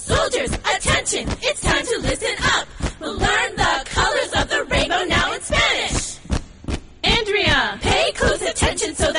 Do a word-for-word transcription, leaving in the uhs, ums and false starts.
Soldiers, attention, it's time to listen up. We'll learn the colors of the rainbow now in Spanish. Andrea, pay close attention so